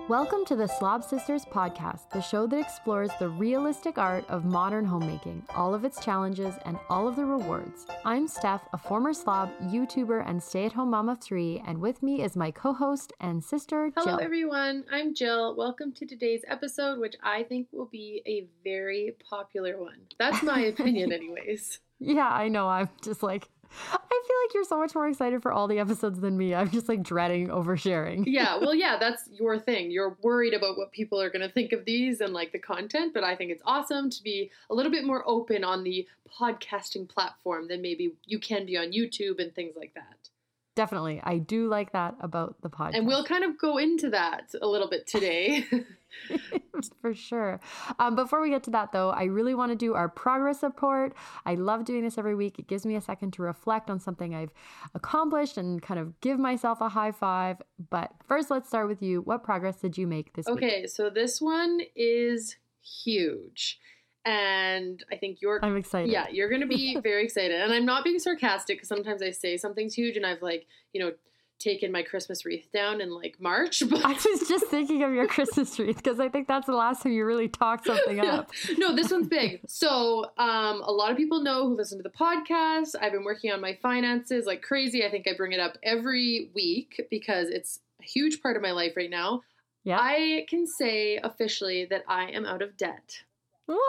Welcome to the Slob Sisters podcast, the show that explores the realistic art of modern homemaking, all of its challenges, and all of the rewards. I'm Steph, a former slob, YouTuber, and stay-at-home mom of three, and with me is my co-host and sister, Jill. Hello, everyone. I'm Jill. Welcome to today's episode, which I think will be a very popular one. That's my opinion anyways. Yeah, I know. I'm just like... I feel like you're so much more excited for all the episodes than me. I'm just like dreading oversharing. Yeah, that's your thing. You're worried about what people are going to think of these and like the content, but I think it's awesome to be a little bit more open on the podcasting platform than maybe you can be on YouTube and things like that. Definitely. I do like that about the podcast. And we'll kind of go into that a little bit today. For sure. Before we get to that, though, I really want to do our progress report. I love doing this every week. It gives me a second to reflect on something I've accomplished and kind of give myself a high five. But first, let's start with you. What progress did you make this week? Okay, so this one is huge. And I think I'm excited. Yeah, you're going to be very excited. And I'm not being sarcastic because sometimes I say something's huge and I've taken my Christmas wreath down in like March. But I was just thinking of your Christmas wreath because I think that's the last time you really talked something up. No, this one's big. So a lot of people know who listen to the podcast. I've been working on my finances like crazy. I think I bring it up every week because it's a huge part of my life right now. Yeah. I can say officially that I am out of debt. What?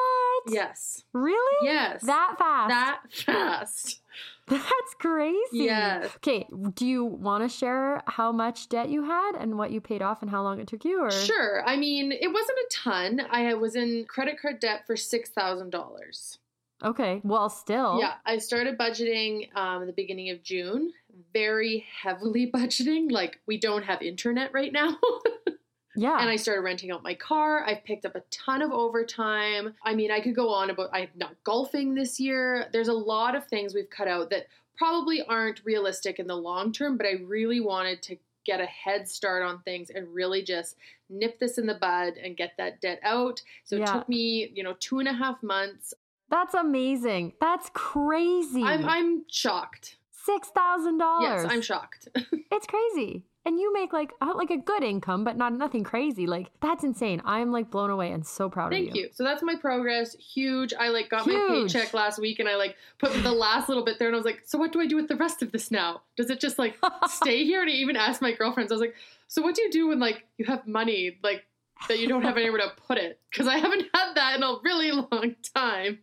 Yes. Really? Yes. That fast? That fast. That's crazy. Yes. Okay, do you want to share how much debt you had and what you paid off and how long it took you? Or? Sure. I mean, it wasn't a ton. I was in credit card debt for $6,000. Okay, well, still. Yeah, I started budgeting at the beginning of June. Very heavily budgeting. Like, we don't have internet right now. Yeah. And I started renting out my car. I've picked up a ton of overtime. I mean, I could go on about, I'm not golfing this year. There's a lot of things we've cut out that probably aren't realistic in the long term, but I really wanted to get a head start on things and really just nip this in the bud and get that debt out. So It took me, 2.5 months. That's amazing. That's crazy. I'm shocked. $6,000. Yes, I'm shocked. It's crazy. And you make like a good income, but nothing crazy. Like, that's insane. I'm like blown away and so proud of you. Thank you. So that's my progress. Huge. I got my paycheck last week and I put the last little bit there and I was like, so what do I do with the rest of this now? Does it just stay here? And I even asked my girlfriends, I was like, so what do you do when you have money that you don't have anywhere to put it? Because I haven't had that in a really long time.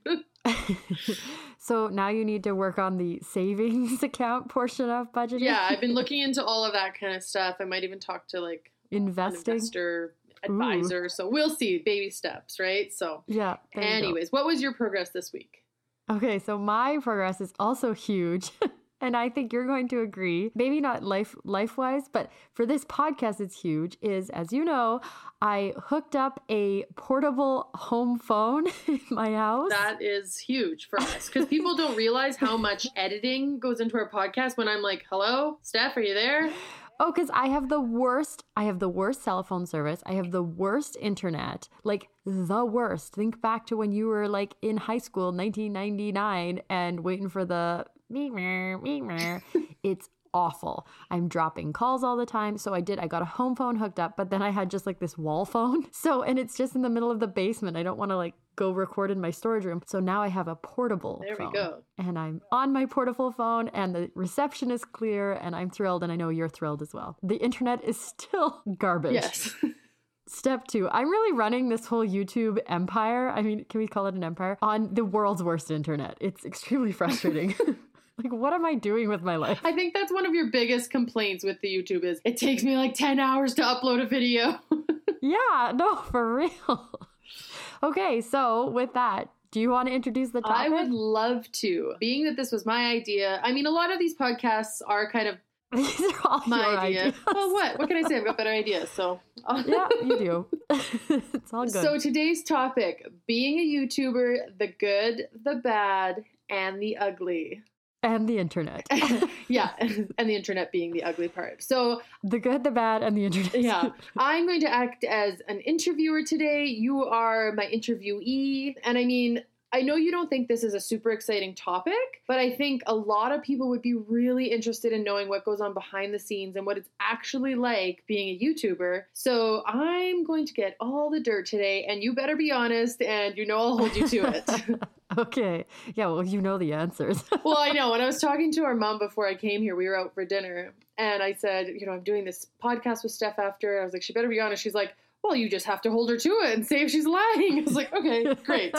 So now you need to work on the savings account portion of budgeting? Yeah, I've been looking into all of that kind of stuff. I might even talk to investing? an investor advisor. Ooh. So we'll see. Baby steps, right? So yeah. Anyways, what was your progress this week? Okay, so my progress is also huge. And I think you're going to agree, maybe not life-wise, but for this podcast, it's huge, is, as you know, I hooked up a portable home phone in my house. That is huge for us because people don't realize how much editing goes into our podcast when I'm like, hello, Steph, are you there? Oh, because I have the worst cell phone service. I have the worst internet, the worst. Think back to when you were in high school, 1999, and waiting for the it's awful. I'm dropping calls all the time. So I got a home phone hooked up, but then I had just this wall phone. And it's just in the middle of the basement. I don't want to go record in my storage room. So now I have a portable phone. There we go. And I'm on my portable phone and the reception is clear and I'm thrilled and I know you're thrilled as well. The internet is still garbage. Yes. Step 2, I'm really running this whole YouTube empire. I mean, can we call it an empire? On the world's worst internet. It's extremely frustrating. What am I doing with my life? I think that's one of your biggest complaints with the YouTube is it takes me 10 hours to upload a video. Yeah, no, for real. Okay, so with that, do you want to introduce the topic? I would love to. Being that this was my idea, I mean, a lot of these podcasts are kind of these are all my idea. Ideas. Well, what can I say? I've got better ideas, so. Yeah, you do. It's all good. So today's topic, being a YouTuber, the good, the bad, and the ugly. And the internet. Yeah, and the internet being the ugly part. So the good, the bad, and the internet. Yeah. I'm going to act as an interviewer today. You are my interviewee. And I mean, I know you don't think this is a super exciting topic, but I think a lot of people would be really interested in knowing what goes on behind the scenes and what it's actually like being a YouTuber. So I'm going to get all the dirt today, and you better be honest, and I'll hold you to it. Okay. Yeah, well, you know the answers. Well, I know. When I was talking to our mom before I came here, we were out for dinner, and I said, I'm doing this podcast with Steph after. I was like, she better be honest. She's like, well, you just have to hold her to it and say if she's lying. I was like, okay, great.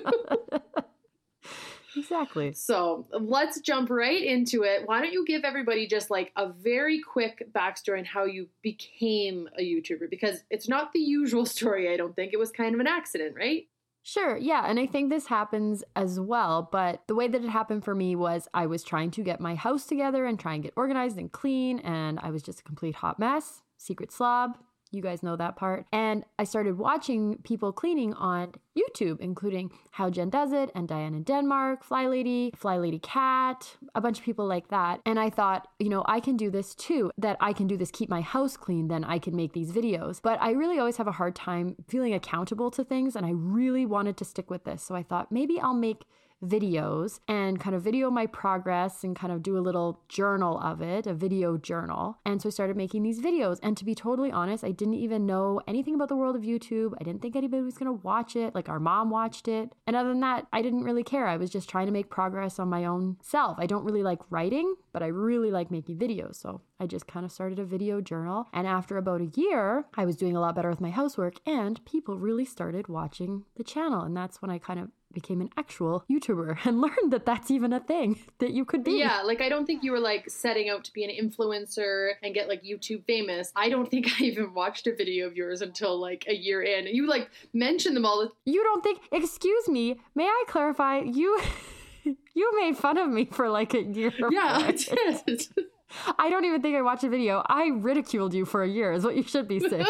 Exactly. So let's jump right into it. Why don't you give everybody just like a very quick backstory on how you became a YouTuber? Because it's not the usual story, I don't think. It was kind of an accident, right? Sure, yeah, and I think this happens as well, but the way that it happened for me was I was trying to get my house together and try and get organized and clean, and I was just a complete hot mess, secret slob. You guys know that part. And I started watching people cleaning on YouTube, including How Jen Does It and Diane in Denmark, Fly Lady Cat, a bunch of people like that. And I thought, I can do this too, that I can do this, keep my house clean, then I can make these videos. But I really always have a hard time feeling accountable to things, and I really wanted to stick with this. So I thought maybe I'll make videos and kind of video my progress and kind of do a little journal of it, a video journal. And so I started making these videos. And to be totally honest, I didn't even know anything about the world of YouTube. I didn't think anybody was going to watch it. Like our mom watched it. And other than that, I didn't really care. I was just trying to make progress on my own self. I don't really like writing, but I really like making videos. So I just kind of started a video journal. And after about a year, I was doing a lot better with my housework and people really started watching the channel. And that's when I kind of became an actual YouTuber and learned that that's even a thing that you could be. Yeah, like I don't think you were like setting out to be an influencer and get like YouTube famous. I don't think I even watched a video of yours until like a year in. You like mentioned them all. You don't think, excuse me, may I clarify, you made fun of me for like a year. Yeah, I did. I don't even think I watched a video. I ridiculed you for a year is what you should be saying.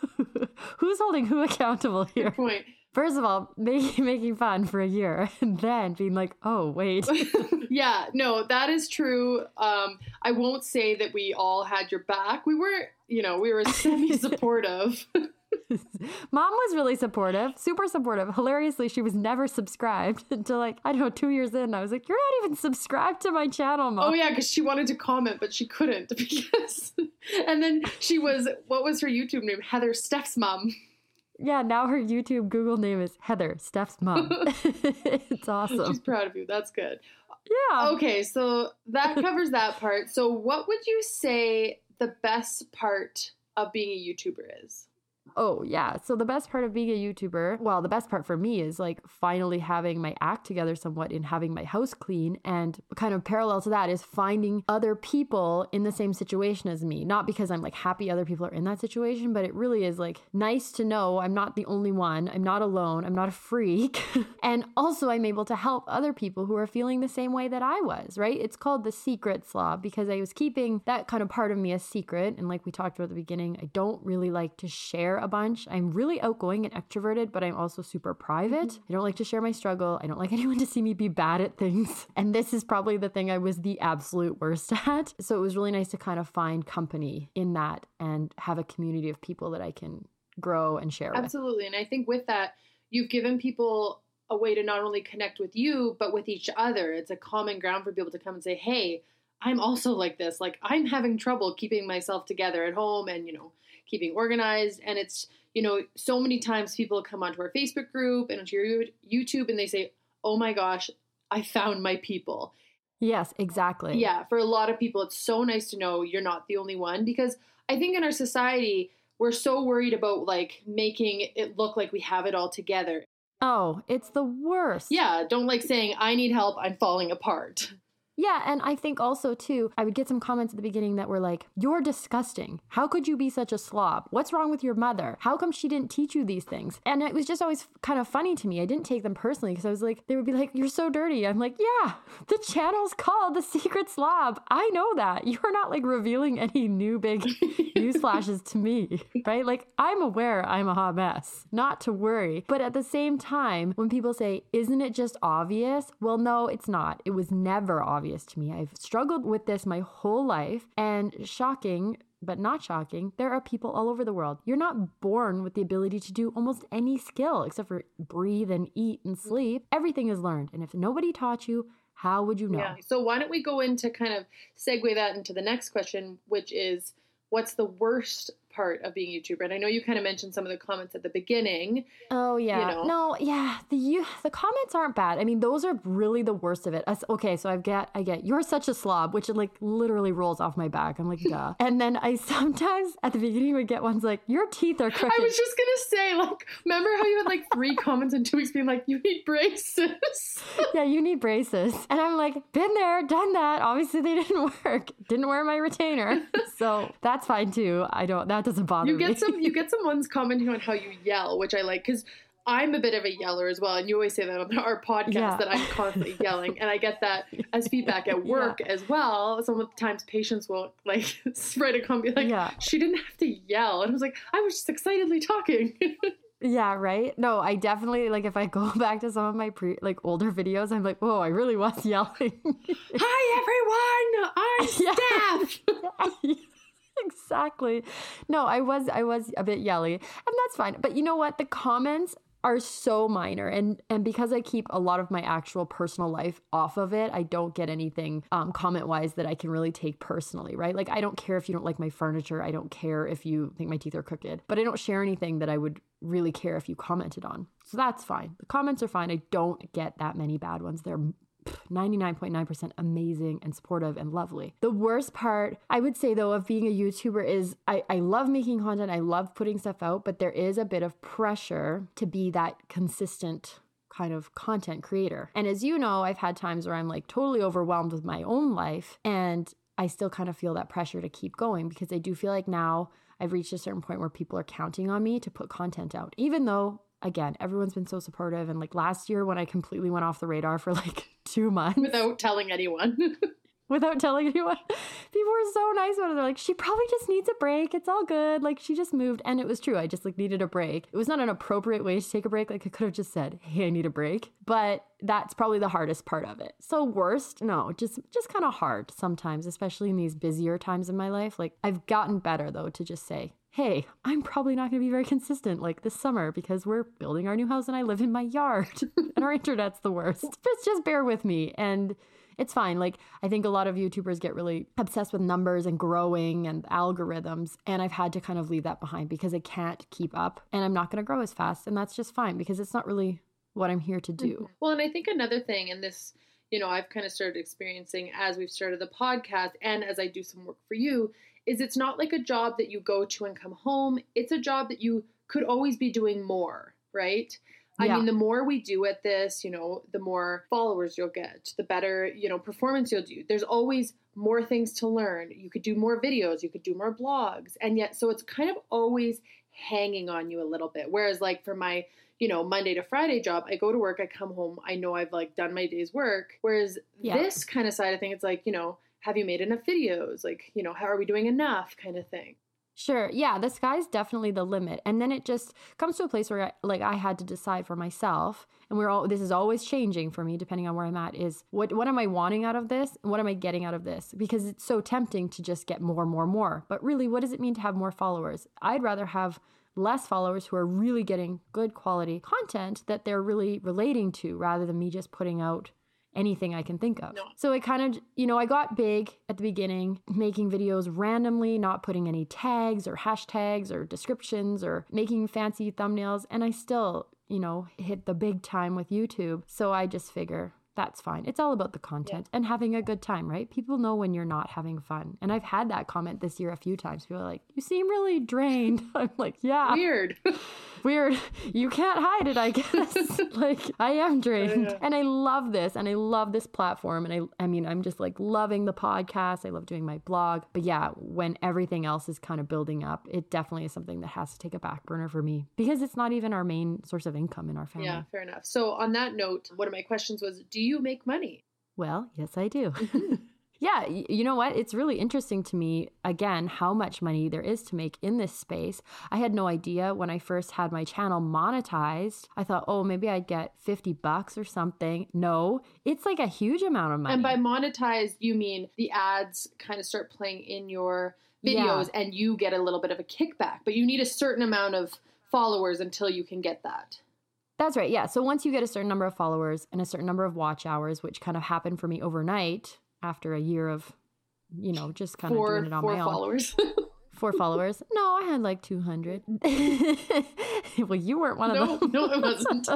Who's holding who accountable here? Good point. First of all, making fun for a year and then being like, oh, wait. Yeah, no, that is true. I won't say that we all had your back. We were, we were semi-supportive. Mom was really supportive, super supportive. Hilariously, she was never subscribed until 2 years in. I was like, you're not even subscribed to my channel, Mom. Oh, yeah, because she wanted to comment, but she couldn't because... And then what was her YouTube name? Heather Steph's mom. Yeah, now her YouTube Google name is Heather, Steph's mom. It's awesome. She's proud of you. That's good. Yeah. Okay, so that covers that part. So what would you say the best part of being a YouTuber is? Oh, yeah. So the best part of being a YouTuber, well, the best part for me is finally having my act together somewhat in having my house clean. And kind of parallel to that is finding other people in the same situation as me. Not because I'm happy other people are in that situation, but it really is nice to know I'm not the only one. I'm not alone. I'm not a freak. And also I'm able to help other people who are feeling the same way that I was, right? It's called the secret slob because I was keeping that kind of part of me a secret. And like we talked about at the beginning, I don't really like to share a bunch. I'm really outgoing and extroverted, but I'm also super private. I don't like to share my struggle. I don't like anyone to see me be bad at things. And this is probably the thing I was the absolute worst at. So it was really nice to kind of find company in that and have a community of people that I can grow and share with. Absolutely. And I think with that, you've given people a way to not only connect with you, but with each other. It's a common ground for people to come and say, hey, I'm also like this. I'm having trouble keeping myself together at home and, keeping organized. And it's, so many times people come onto our Facebook group and onto your YouTube and they say, oh my gosh, I found my people. Yes, exactly. Yeah. For a lot of people, it's so nice to know you're not the only one because I think in our society, we're so worried about making it look like we have it all together. Oh, it's the worst. Yeah. Don't saying, I need help. I'm falling apart. Yeah, and I think also, too, I would get some comments at the beginning that were like, you're disgusting. How could you be such a slob? What's wrong with your mother? How come she didn't teach you these things? And it was just always kind of funny to me. I didn't take them personally because I was like, they would be like, you're so dirty. I'm like, yeah, the channel's called The Secret Slob. I know that. You're not revealing any new big news flashes to me, right? I'm aware I'm a hot mess, not to worry. But at the same time, when people say, isn't it just obvious? Well, no, it's not. It was never obvious to me. I've struggled with this my whole life, and shocking, but not shocking, there are people all over the world. You're not born with the ability to do almost any skill except for breathe and eat and sleep. Everything is learned. And if nobody taught you, how would you know? Yeah. So why don't we go into kind of segue that into the next question, which is, what's the worst part of being a YouTuber? And I know you kind of mentioned some of the comments at the beginning. Oh yeah. You know. No, yeah. The comments aren't bad. I mean, those are really the worst of it. Okay, so I get you're such a slob, which like literally rolls off my back. I'm like, duh. And then I sometimes at the beginning would get ones like, your teeth are crooked. I was just gonna say, like, remember how you had like 3 comments in 2 weeks being like, you need braces? Yeah, you need braces. And I'm like, been there, done that. Obviously they didn't work. Didn't wear my retainer. So that's fine too. That doesn't bother me. You get some ones commenting on how you yell, which I like, because I'm a bit of a yeller as well. And you always say that on our podcast that I'm constantly yelling. And I get that as feedback at work as well. Sometimes patients will like write a comment like, she didn't have to yell. And I was like, I was just excitedly talking. Yeah, right? No, I definitely, like, if I go back to some of my older videos, I'm like, whoa, I really was yelling. Hi, everyone! I'm Steph! Exactly. No, I was a bit yelly, and that's fine. But you know what? The comments are so minor, and because I keep a lot of my actual personal life off of it, I don't get anything comment wise that I can really take personally, right? Like, I don't care if you don't like my furniture, I don't care if you think my teeth are crooked, but I don't share anything that I would really care if you commented on. So that's fine. The comments are fine. I don't get that many bad ones. They're 99.9% amazing and supportive and lovely. The worst part, I would say though, of being a YouTuber is I love making content. I love putting stuff out, but there is a bit of pressure to be that consistent kind of content creator. And as you know, I've had times where I'm like totally overwhelmed with my own life, and I still kind of feel that pressure to keep going, because I do feel like now I've reached a certain point where people are counting on me to put content out, even though, again, everyone's been so supportive. And like last year when I completely went off the radar for like 2 months. Without telling anyone. People were so nice about it. They're like, she probably just needs a break. It's all good. Like, she just moved. And it was true. I just like needed a break. It was not an appropriate way to take a break. Like, I could have just said, hey, I need a break. But that's probably the hardest part of it. So worst? No, just kind of hard sometimes, especially in these busier times in my life. Like, I've gotten better though to just say, hey, I'm probably not going to be very consistent like this summer because we're building our new house and I live in my yard and our internet's the worst. Just bear with me. And it's fine. Like, I think a lot of YouTubers get really obsessed with numbers and growing and algorithms. And I've had to kind of leave that behind because I can't keep up and I'm not going to grow as fast. And that's just fine because it's not really what I'm here to do. Mm-hmm. Well, and I think another thing, and this, you know, I've kind of started experiencing as we've started the podcast and as I do some work for you, is it's not like a job that you go to and come home. It's a job that you could always be doing more, right? I mean, the more we do at this, you know, the more followers you'll get, the better, you know, performance you'll do. There's always more things to learn. You could do more videos, you could do more blogs. And yet, so it's kind of always hanging on you a little bit. Whereas like for my, you know, Monday to Friday job, I go to work, I come home, I know I've like done my day's work. Whereas this kind of side of thing, it's like, you know, have you made enough videos? Like, you know, how are we doing enough kind of thing? Sure. Yeah, the sky's definitely the limit. And then it just comes to a place where I had to decide for myself, and this is always changing for me depending on where I'm at, is what am I wanting out of this? And what am I getting out of this? Because it's so tempting to just get more. But really, what does it mean to have more followers? I'd rather have less followers who are really getting good quality content that they're really relating to, rather than me just putting out anything I can think of. No. So it kind of, you know, I got big at the beginning, making videos randomly, not putting any tags or hashtags or descriptions or making fancy thumbnails. And I still, you know, hit the big time with YouTube. So I just figure that's fine. It's all about the content and having a good time, right? People know when you're not having fun. And I've had that comment this year a few times. People are like, you seem really drained. I'm like, yeah. Weird. You can't hide it, I guess. Like, I am drained. And I love this. And I love this platform. And I mean, I'm just like loving the podcast. I love doing my blog. But yeah, when everything else is kind of building up, it definitely is something that has to take a back burner for me because it's not even our main source of income in our family. Yeah, fair enough. So on that note, one of my questions was, do you make money? Well, yes, I do. Yeah, you know what? It's really interesting to me, again, how much money there is to make in this space. I had no idea when I first had my channel monetized. I thought, oh, maybe I'd get $50 or something. No, it's like a huge amount of money. And by monetized, you mean the ads kind of start playing in your videos and you get a little bit of a kickback, but you need a certain amount of followers until you can get that. That's right. Yeah. So once you get a certain number of followers and a certain number of watch hours, which kind of happened for me overnight after a year of, just kind of doing it on my own. 4 followers. 4 followers. No, I had like 200. Well, you weren't one of them. No, it wasn't.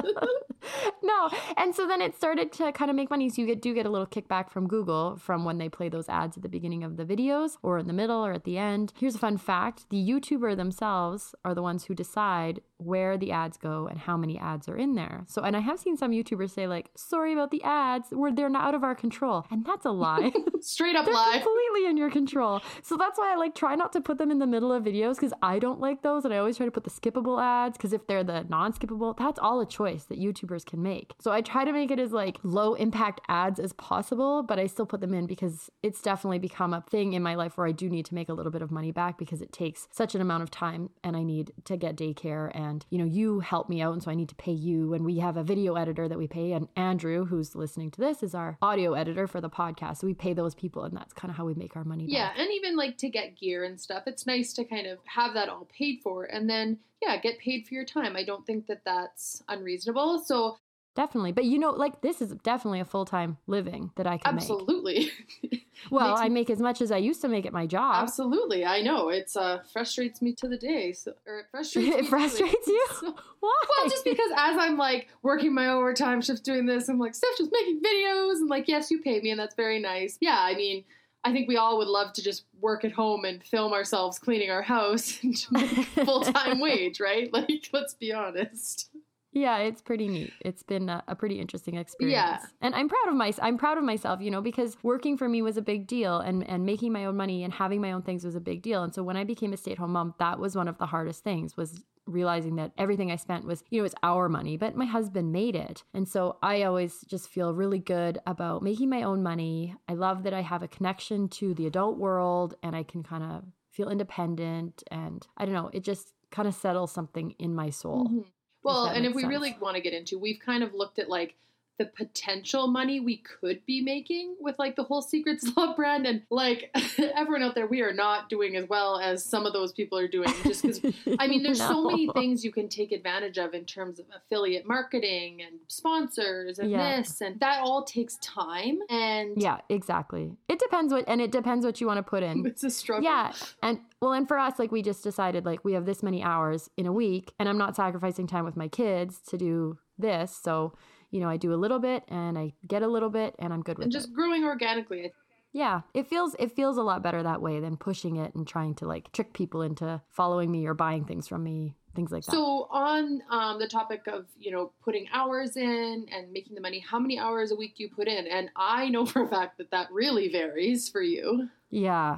No. And so then it started to kind of make money. So you do get a little kickback from Google from when they play those ads at the beginning of the videos or in the middle or at the end. Here's a fun fact. The YouTuber themselves are the ones who decide where the ads go and how many ads are in there. So, and I have seen some YouTubers say like, sorry about the ads, they're not out of our control. And that's a lie. Straight up they're lie. Completely in your control. So that's why I try not to put them in the middle of videos because I don't like those. And I always try to put the skippable ads because if they're the non-skippable, that's all a choice that YouTubers can make. So I try to make it as low impact ads as possible, but I still put them in because it's definitely become a thing in my life where I do need to make a little bit of money back because it takes such an amount of time and I need to get daycare and, you help me out. And so I need to pay you. And we have a video editor that we pay. And Andrew, who's listening to this, is our audio editor for the podcast. So we pay those people and that's kind of how we make our money back. Yeah. And even to get gear and stuff, it's nice to kind of have that all paid for and then, get paid for your time. I don't think that that's unreasonable. So definitely. But this is definitely a full-time living that I can absolutely. Make. Well, I make as much as I used to make at my job. Absolutely. I know. It's frustrates me to the day. Or it frustrates me. It frustrates you? So, why? Well, just because as I'm working my overtime shifts doing this, I'm Steph just making videos and yes, you pay me and that's very nice. Yeah, I mean, I think we all would love to just work at home and film ourselves cleaning our house and make full-time wage, right? Let's be honest. Yeah, it's pretty neat. It's been a pretty interesting experience. Yeah. And I'm proud of myself, because working for me was a big deal and making my own money and having my own things was a big deal. And so when I became a stay-at-home mom, that was one of the hardest things was realizing that everything I spent was, it's our money, but my husband made it. And so I always just feel really good about making my own money. I love that I have a connection to the adult world and I can kind of feel independent and I don't know, it just kind of settles something in my soul. Mm-hmm. Well, and if we sense. really want to get into, we've kind of looked at the potential money we could be making with the whole Secrets Love brand. And everyone out there, we are not doing as well as some of those people are doing just because, there's so many things you can take advantage of in terms of affiliate marketing and sponsors and this and that all takes time. And yeah, exactly. It depends what you want to put in. It's a struggle. Yeah. And for us, we just decided we have this many hours in a week and I'm not sacrificing time with my kids to do this. So, I do a little bit and I get a little bit and I'm good with it. And just growing organically. Yeah, it feels a lot better that way than pushing it and trying to trick people into following me or buying things from me, things like that. So on the topic of, putting hours in and making the money, how many hours a week do you put in? And I know for a fact that really varies for you. Yeah.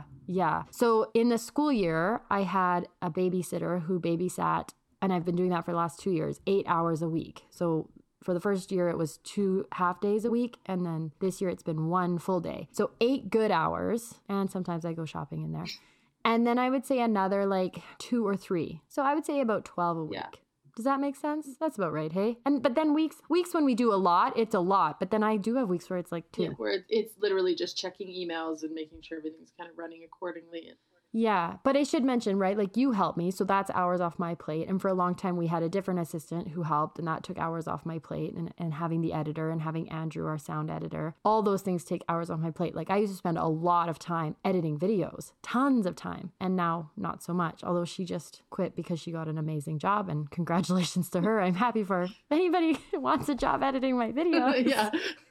So in the school year, I had a babysitter who babysat, and I've been doing that for the last 2 years, 8 hours a week. So for the first year, it was 2 half days a week. And then this year, it's been 1 full day. So 8 good hours. And sometimes I go shopping in there. And then I would say another 2 or 3. So I would say about 12 a week. Yeah. Does that make sense? That's about right, hey? But then weeks when we do a lot, it's a lot. But then I do have weeks where it's 2. Yeah, where it's literally just checking emails and making sure everything's kind of running accordingly. Yeah, but I should mention, right, you help me, so that's hours off my plate. And for a long time, we had a different assistant who helped, and that took hours off my plate. And having the editor and having Andrew, our sound editor, all those things take hours off my plate. I used to spend a lot of time editing videos, tons of time. And now, not so much, although she just quit because she got an amazing job. And congratulations to her. I'm happy for her. If anybody wants a job editing my videos, yeah.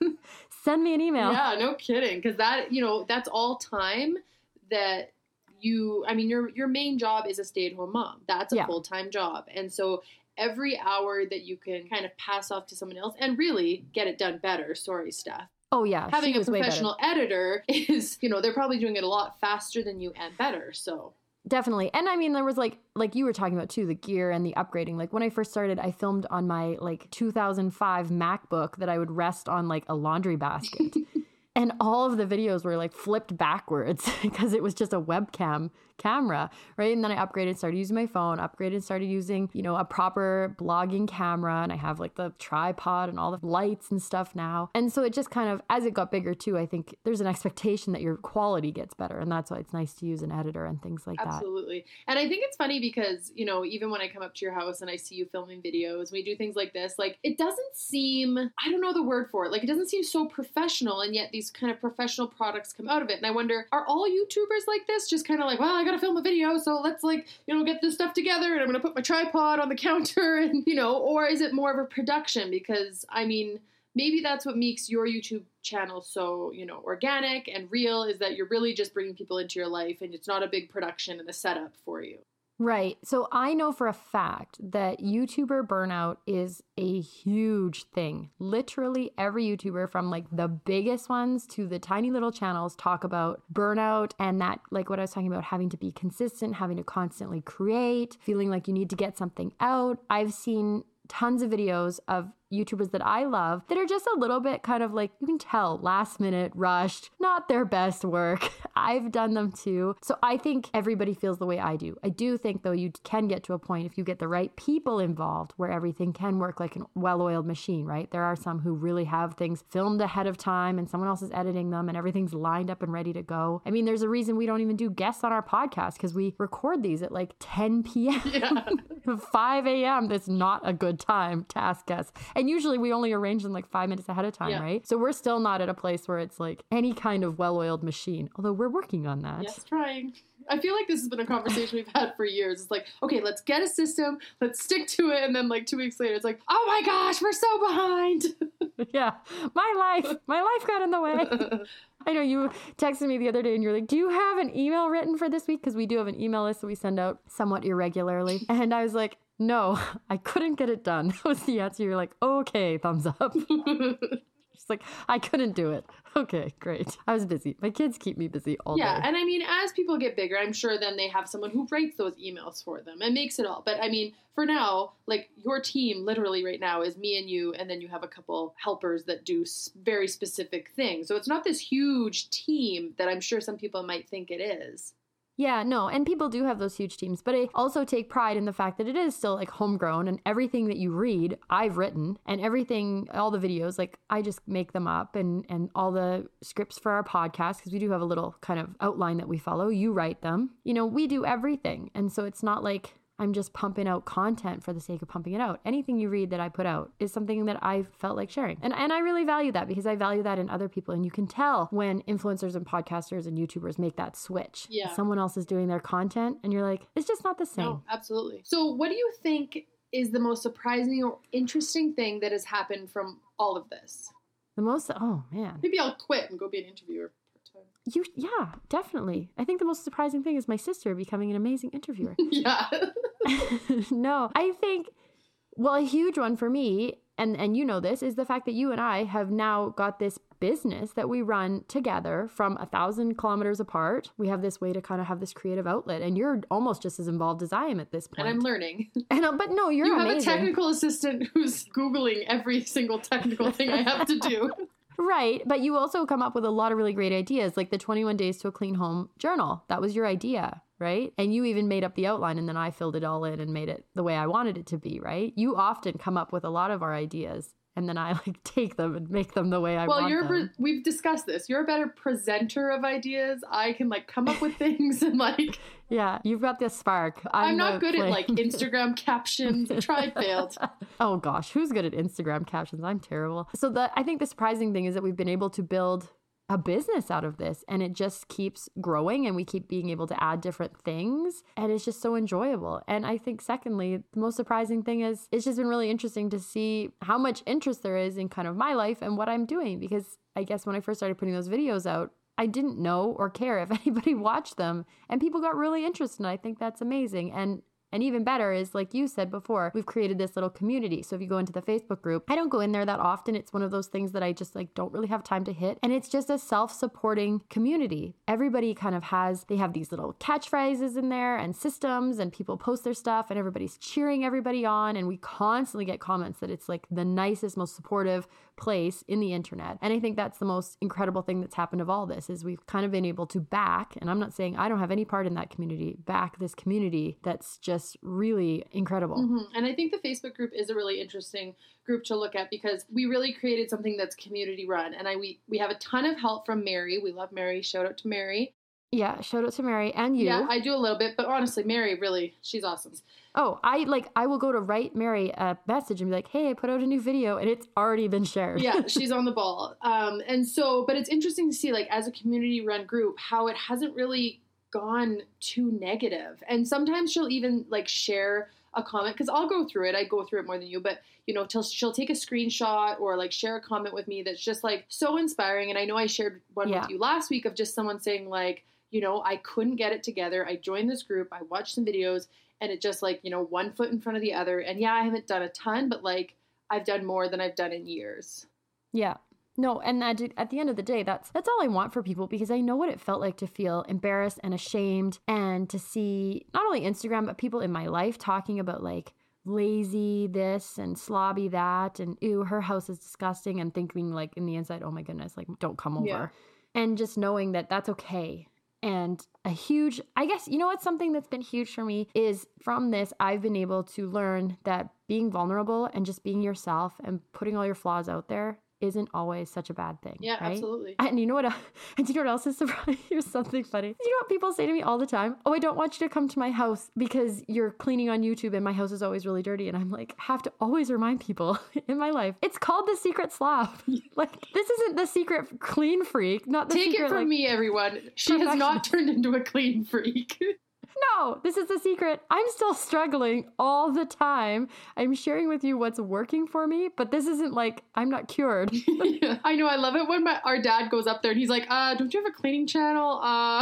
Send me an email. Yeah, no kidding. Because that, that's all time that your main job is a stay-at-home mom. That's a full-time job. And so every hour that you can kind of pass off to someone else and really get it done better. Sorry, Steph. Oh, yeah. Having a professional editor is, they're probably doing it a lot faster than you and better. So definitely. And there was like you were talking about too, the gear and the upgrading. When I first started, I filmed on my 2005 MacBook that I would rest on a laundry basket. And all of the videos were like flipped backwards because it was just a webcam camera, right? And then I upgraded, started using my phone, upgraded, started using, a proper blogging camera. And I have like the tripod and all the lights and stuff now. And so it just kind of, as it got bigger too, I think there's an expectation that your quality gets better. And that's why it's nice to use an editor and things like that. Absolutely. And I think it's funny because, even when I come up to your house and I see you filming videos, we do things like this, like it doesn't seem, I don't know the word for it, like it doesn't seem so professional, and yet these kind of professional products come out of it. And I wonder, are all YouTubers like this? Just kind of like, well, I gotta film a video, so let's get this stuff together, and I'm gonna put my tripod on the counter, and or is it more of a production? Because maybe that's what makes your YouTube channel so, organic and real, is that you're really just bringing people into your life and it's not a big production and a setup for you. Right. So I know for a fact that YouTuber burnout is a huge thing. Literally every YouTuber, from like the biggest ones to the tiny little channels, talk about burnout, and that, like what I was talking about, having to be consistent, having to constantly create, feeling like you need to get something out. I've seen tons of videos of YouTubers that I love that are just a little bit kind of like, you can tell, last minute, rushed, not their best work. I've done them too. So I think everybody feels the way I do. I do think though you can get to a point, if you get the right people involved, where everything can work like a well-oiled machine, right? There are some who really have things filmed ahead of time and someone else is editing them and everything's lined up and ready to go. There's a reason we don't even do guests on our podcast, because we record these at like 10 p.m. Yeah. 5 a.m. That's not a good time to ask guests. And usually we only arrange them like 5 minutes ahead of time, yeah. Right? So we're still not at a place where it's like any kind of well-oiled machine, although we're working on that. Yes, trying. I feel like this has been a conversation we've had for years. It's like, okay, let's get a system, let's stick to it, and then like 2 weeks later, it's like, oh my gosh, we're so behind. Yeah, my life got in the way. I know you texted me the other day and you're like, do you have an email written for this week? Because we do have an email list that we send out somewhat irregularly. And I was like, no, I couldn't get it done. That was the answer. You're like, okay, thumbs up. Just like, I couldn't do it. Okay, great. I was busy. My kids keep me busy all day. Yeah, and as people get bigger, I'm sure then they have someone who writes those emails for them and makes it all. But for now, like your team literally right now is me and you, and then you have a couple helpers that do very specific things. So it's not this huge team that I'm sure some people might think it is. Yeah, no, and people do have those huge teams, but I also take pride in the fact that it is still like homegrown, and everything that you read, I've written, and everything, all the videos, like I just make them up, and all the scripts for our podcast, because we do have a little kind of outline that we follow, you write them, we do everything. And so it's not like I'm just pumping out content for the sake of pumping it out. Anything you read that I put out is something that I felt like sharing. And I really value that, because I value that in other people. And you can tell when influencers and podcasters and YouTubers make that switch. Yeah. Someone else is doing their content and you're like, it's just not the same. No, absolutely. So what do you think is the most surprising or interesting thing that has happened from all of this? Oh man. Maybe I'll quit and go be an interviewer. Yeah, definitely. I think the most surprising thing is my sister becoming an amazing interviewer. Yeah. No, I think, well, a huge one for me, and you know this, is the fact that you and I have now got this business that we run together from 1,000 kilometers apart. We have this way to kind of have this creative outlet, and you're almost just as involved as I am at this point. And I'm learning. But no, you're amazing. You have a technical assistant who's Googling every single technical thing I have to do. Right. But you also come up with a lot of really great ideas, like the 21 Days to a Clean Home journal. That was your idea, right? And you even made up the outline, and then I filled it all in and made it the way I wanted it to be, right? You often come up with a lot of our ideas, and then I take them and make them the way I want them. We've discussed this. You're a better presenter of ideas. I can come up with things and Yeah, you've got this spark. I'm not good at Instagram captions. Tried, failed. Oh gosh, who's good at Instagram captions? I'm terrible. So I think the surprising thing is that we've been able to build a business out of this, and it just keeps growing, and we keep being able to add different things, and it's just so enjoyable. And I think secondly, the most surprising thing is it's just been really interesting to see how much interest there is in kind of my life and what I'm doing, because I guess when I first started putting those videos out, I didn't know or care if anybody watched them, and people got really interested, and I think that's amazing. And And even better is, like you said before, we've created this little community. So if you go into the Facebook group, I don't go in there that often. It's one of those things that I just like don't really have time to hit. And it's just a self-supporting community. Everybody kind of they have these little catchphrases in there and systems, and people post their stuff and everybody's cheering everybody on. And we constantly get comments that it's like the nicest, most supportive place in the internet. And I think that's the most incredible thing that's happened of all this is we've kind of been able to back, and I'm not saying I don't have any part in that community, back this community that's just really incredible. Mm-hmm. And I think the Facebook group is a really interesting group to look at because we really created something that's community run. And we have a ton of help from Mary. We love Mary. Shout out to Mary. Yeah, shout out to Mary and you. Yeah, I do a little bit, but honestly, Mary, really, she's awesome. Oh, I will go to write Mary a message and be like, hey, I put out a new video and it's already been shared. Yeah, she's on the ball. And so, but it's interesting to see, like, as a community run group, how it hasn't really gone too negative. And sometimes she'll even like share a comment, because I'll go through it. I go through it more than you, but you know, she'll take a screenshot or like share a comment with me that's just like so inspiring. And I know I shared one with you last week of just someone saying like, you know, I couldn't get it together. I joined this group. I watched some videos and it just like, you know, one foot in front of the other. And yeah, I haven't done a ton, but like I've done more than I've done in years. Yeah. No, and at the end of the day, that's all I want for people, because I know what it felt like to feel embarrassed and ashamed and to see not only Instagram, but people in my life talking about like lazy this and slobby that and ew, her house is disgusting, and thinking like in the inside, oh my goodness, like don't come over. Yeah. And just knowing that that's okay. And a huge, I guess, you know what's something that's been huge for me is from this, I've been able to learn that being vulnerable and just being yourself and putting all your flaws out there isn't always such a bad thing. Yeah, right? absolutely. And you know what? And you know what else is surprising? Here's something funny. You know what people say to me all the time? Oh, I don't want you to come to my house because you're cleaning on YouTube and my house is always really dirty. And I'm like, have to always remind people in my life, it's called the secret slob. Like, this isn't the secret clean freak. Not the Take secret, it from like, me, everyone. She has not turned into a clean freak. No, this is the secret. I'm still struggling all the time. I'm sharing with you what's working for me, but this isn't like I'm not cured. Yeah, I know. I love it when our dad goes up there and he's like, don't you have a cleaning channel?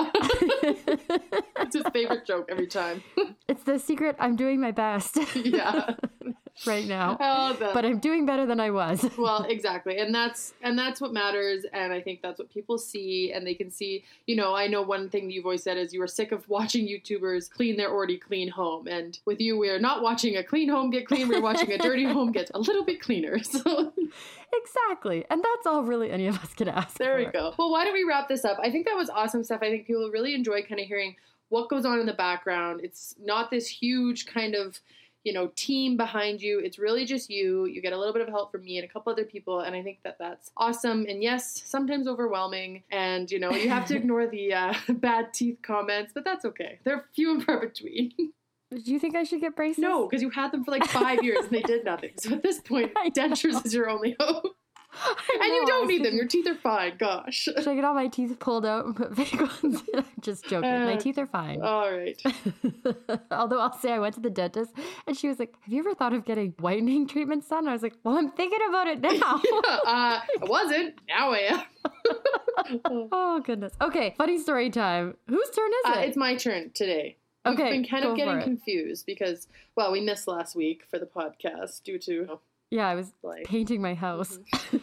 It's his favorite joke every time. It's the secret. I'm doing my best. Yeah. Right now. But I'm doing better than I was. Well, exactly. And that's what matters. And I think that's what people see, and they can see, you know, I know one thing you've always said is you were sick of watching YouTubers clean their already clean home. And with you, we're not watching a clean home get clean. We're watching a dirty home get a little bit cleaner. So exactly. And that's all really any of us can ask There for. we go. Well, why don't we wrap this up? I think that was awesome stuff. I think people really enjoy kind of hearing what goes on in the background. It's not this huge kind of, you know, team behind you. It's really just you. You get a little bit of help from me and a couple other people. And I think that that's awesome. And yes, sometimes overwhelming. And, you know, you have to ignore the bad teeth comments, but that's okay. They're few and far between. Do you think I should get braces? No, because you had them for like 5 years and they did nothing. So at this point, dentures is your only hope. And you don't need them. Your teeth are fine. Gosh. Should I get all my teeth pulled out and put fake ones in? I'm just joking. My teeth are fine. All right. Although I'll say I went to the dentist and she was like, have you ever thought of getting whitening treatments done? I was like, well, I'm thinking about it now. I wasn't. Now I am. Oh, goodness. Okay. Funny story time. Whose turn is it? It's my turn today. Okay. I've been kind of getting it. confused because, well, we missed last week for the podcast due to... Yeah, I was like painting my house. Mm-hmm.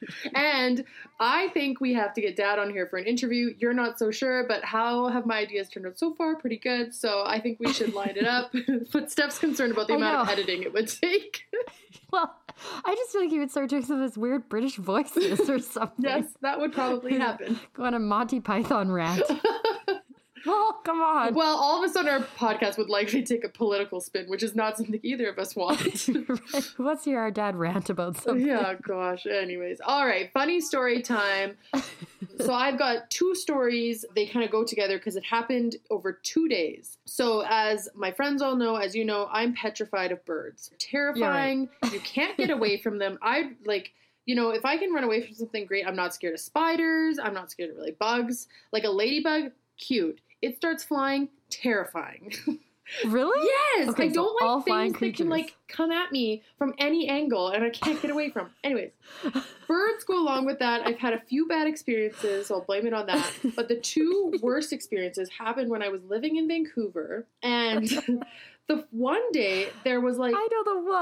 And I think we have to get Dad on here for an interview. You're not so sure, but how have my ideas turned out so far? Pretty good. So I think we should line it up. But Steph's concerned about the amount of editing it would take. Well, I just feel like he would start doing some of his weird British voices or something. Yes, that would probably happen. Go on a Monty Python rant. Oh, come on. Well, all of a sudden our podcast would likely take a political spin, which is not something either of us want. Right. Let's hear our dad rant about something. Yeah, gosh. Anyways. All right. Funny story time. So I've got 2 stories. They kind of go together because it happened over 2 days. So as my friends all know, as you know, I'm petrified of birds. Terrifying. Yeah, right. You can't get away from them. I like... You know, if I can run away from something, great. I'm not scared of spiders. I'm not scared of really bugs. Like a ladybug, cute. It starts flying, terrifying. Really? Yes. Okay, I don't so all like flying things that can like come at me from any angle and I can't get away from. Anyways, birds go along with that. I've had a few bad experiences, so I'll blame it on that. But the 2 worst experiences happened when I was living in Vancouver, and the one day there was like I know the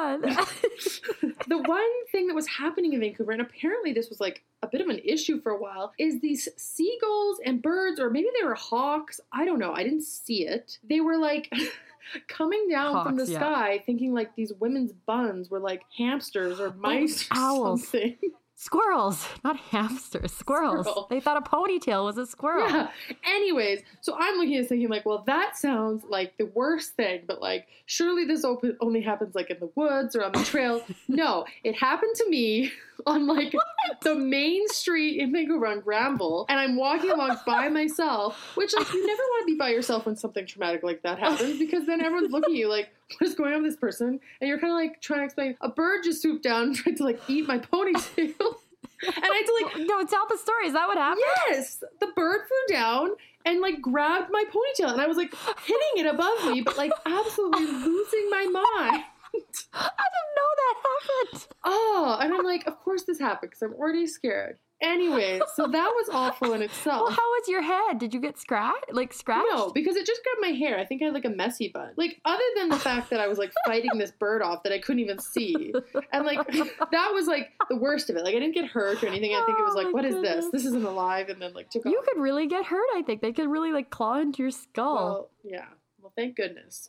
one. the one thing that was happening in Vancouver, and apparently this was like a bit of an issue for a while, is these seagulls and birds, or maybe they were hawks. I don't know. I didn't see it. They were like coming down from the sky thinking like these women's buns were like hamsters or mice or owls. something. Squirrels, not hamsters, squirrels. They thought a ponytail was a squirrel. Yeah. Anyways, so I'm looking at this thinking like, well, that sounds like the worst thing, but like, surely this only happens like in the woods or on the trail. No, it happened to me on like the main street in Vancouver on Granville, and I'm walking along by myself, which like you never want to be by yourself when something traumatic like that happens, because then everyone's looking at you like, what is going on with this person? And you're kind of like trying to explain, a bird just swooped down and tried to like eat my ponytail. And I had to like... No, tell the story. Is that what happened? Yes! The bird flew down and like grabbed my ponytail, and I was like hitting it above me, but like absolutely losing my mind. I didn't know that happened. Oh, and I'm like, of course this happened because I'm already scared. Anyway, so that was awful in itself. Well, how was your head? Did you get scratched? No, because it just grabbed my hair. I think I had like a messy bun. Like, other than the fact that I was like fighting this bird off that I couldn't even see. And like, that was like the worst of it. Like, I didn't get hurt or anything. I think it was like, what is this? This isn't alive. And then like took off. You could really get hurt, I think. They could really like claw into your skull. Well, yeah. Well, thank goodness.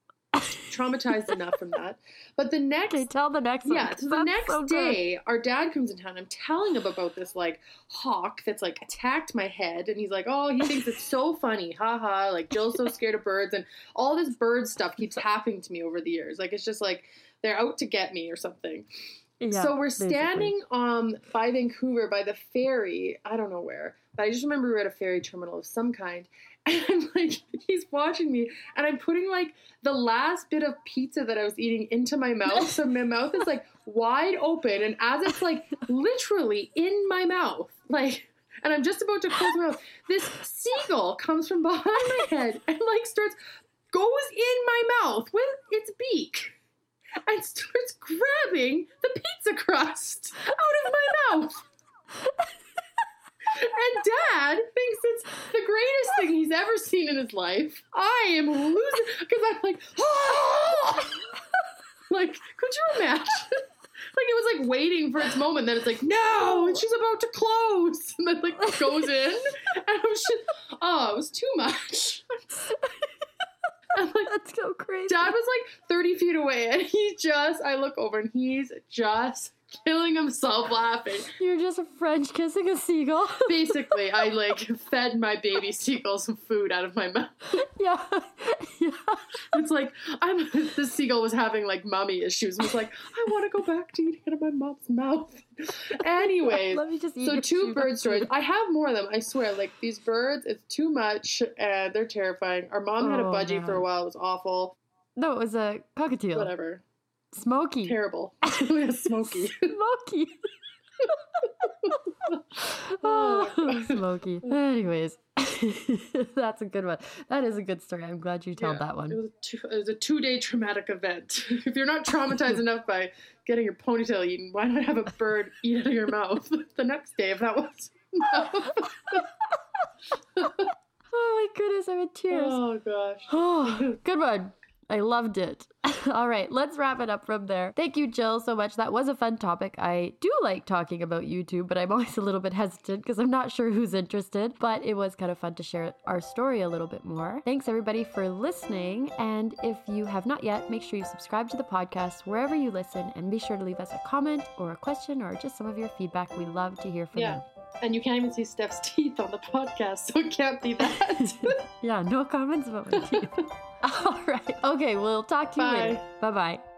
Traumatized enough from that. But the next... Okay, tell the next one. Yeah, so the next day, our dad comes in town. I'm telling him about this, like, hawk that's, like, attacked my head. And he's like, oh, he thinks it's so funny. Ha ha. Like, Jill's so scared of birds. And all this bird stuff keeps happening to me over the years. Like, it's just like they're out to get me or something. Yeah, so we're standing by Vancouver, by the ferry. I don't know where. But I just remember we were at a ferry terminal of some kind. And I'm like, he's watching me, and I'm putting like the last bit of pizza that I was eating into my mouth. So my mouth is like wide open, and as it's like literally in my mouth, like, and I'm just about to close my mouth, this seagull comes from behind my head and like goes in my mouth with its beak and starts grabbing the pizza crust out of my mouth. And Dad thinks it's the greatest thing he's ever seen in his life. I am losing, because I'm like, oh! Like, could you imagine? Like, it was like waiting for its moment. Then it's like, no, and she's about to close, and then like goes in, and I was just, it was too much. I'm like, that's so crazy. Dad was like 30 feet away, and I look over, and he's just killing himself laughing. You're just French kissing a seagull. Basically, I like fed my baby seagull some food out of my mouth. Yeah. It's like the seagull was having like mommy issues and was like, I want to go back to eating out of my mom's mouth. Anyways, let me just eat so 2 bird stories. I have more of them, I swear. Like, these birds, it's too much and they're terrifying. Our mom had a budgie for a while. It was awful. No, it was a cockatiel. Whatever. Smoky. Terrible. Yeah, Smoky. Smoky. Oh, Smoky. Anyways, that's a good one. That is a good story. I'm glad you told that one. It was a 2-day traumatic event. If you're not traumatized enough by getting your ponytail eaten, why not have a bird eat out of your mouth the next day if that was enough? Oh my goodness, I'm in tears. Oh gosh. Oh, good one. I loved it. All right, let's wrap it up from there. Thank you, Jill, so much. That was a fun topic. I do like talking about YouTube, but I'm always a little bit hesitant because I'm not sure who's interested. But it was kind of fun to share our story a little bit more. Thanks, everybody, for listening. And if you have not yet, make sure you subscribe to the podcast wherever you listen, and be sure to leave us a comment or a question or just some of your feedback. We love to hear from you. And you can't even see Steph's teeth on the podcast, so it can't be that. Yeah, no comments about my teeth. All right. Okay, we'll talk to you later. Bye-bye.